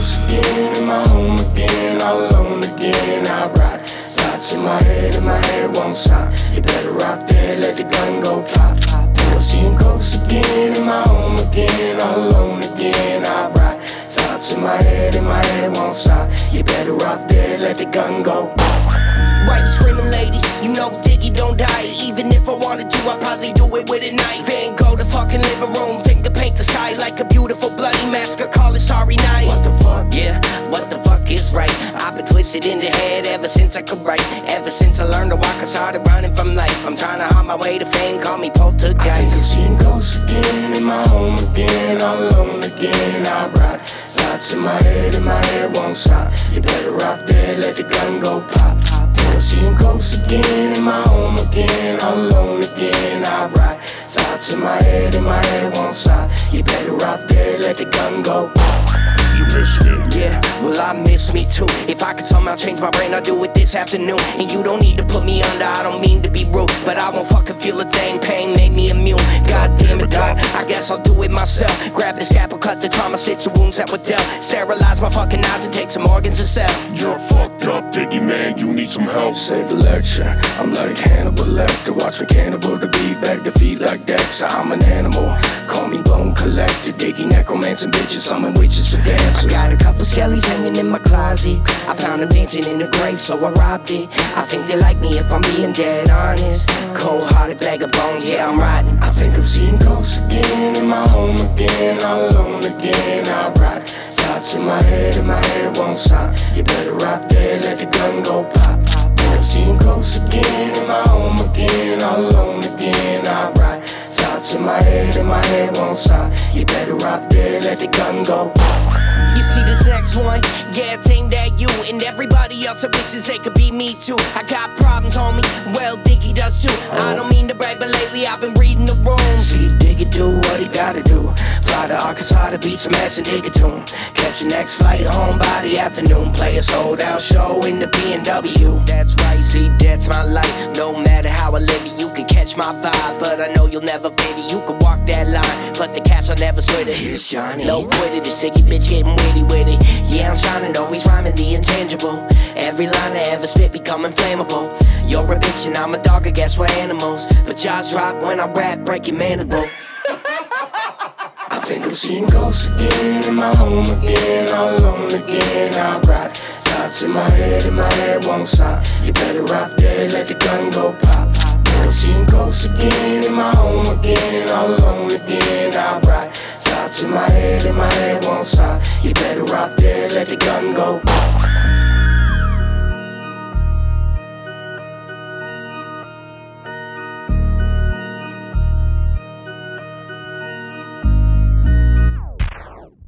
ghost again, in my home again, all alone again. I ride thoughts in my head won't stop. You better rock there, let the gun go pop. Think I'm seeing ghosts again, in my home again, all alone again. I ride thoughts in my head won't stop. You better rock there, let the gun go pop. Right, screaming ladies, you know Diggy don't die. Even if I wanted to, I'd probably do it with a knife. And go to fucking living room, finger paint the sky like a beautiful bloody mask, or call it Sorry Night. What the fuck? Yeah, what the fuck is right? I've been twisted in the head ever since I could write. Ever since I learned to walk, I started running from life. I'm trying to hide my way to fame, call me poltergeist. I think I'm seeing ghosts again, in my home again, all alone again. I ride thoughts in my head won't stop. You better rock there, let the gun go pop. I'm seeing ghosts again, in my home again, all alone again. I ride thoughts in my head won't stop. You better rock there, let the gun go. You miss me? Yeah, well I miss me too. If I could somehow change my brain, I'd do it this afternoon. And you don't need to put me under, I don't mean to be rude, but I won't fucking feel a thing, pain made me immune. God damn it, dog, I guess I'll do it myself. Grab the scalpel, cut the trauma, stitch the wounds that were dealt. Sterilize my fucking eyes and take some organs and sell. You're fucked up, Diggy man, you need some help. Save the lecture, I'm like Hannibal Lecter. Watch me cannibal to beat back defeat like Dexter. I'm an animal, call me bone collector. Diggy necromancing bitches, summon witches for dancers. I got a couple skellies hanging in my closet. I found them dancing in the grave, so I robbed it. I think they like me if I'm being dead honest. Cold-hearted bag of bones, yeah, I'm riding. I think I'm seeing ghosts again, in my home again, all alone again. I ride thoughts in my head won't stop. You better rock there, let the gun go pop. Think I'm seeing ghosts again, in my home again, all alone again. I ride thoughts in my head won't stop. You better rock there, let the gun go pop. You see this next one? Yeah, it's aimed at you and everybody else that wishes they could be me too. I got problems, homie, well, Diggy does too. I don't mean to brag, but lately I've been reading the room. See Diggy do what he gotta do. Fly to Arkansas to beat some ass and dig a tune. Catch the next flight home by the afternoon. Play a sold out show in the BMW. That's right, see, that's my life. No matter how I live it, you can catch my vibe, but I know you'll never fit it. You can walk that line, but the cash I'll never split it. Here's Johnny. No quit it, this Siggy bitch getting witty with it. Yeah, I'm shining, always rhyming the intangible. Every line I ever spit become inflammable. You're a bitch and I'm a dog, I guess we're animals. But jaws drop when I rap, break your mandible. I think I'm seeing ghosts again, in my home again, all alone again. I ride thoughts in my head won't stop. You better rock there, let the gun go pop. Think I'm seeing ghosts again, in my home again, all alone again. I ride thoughts in my head won't stop. You better rock there, let the gun go pop.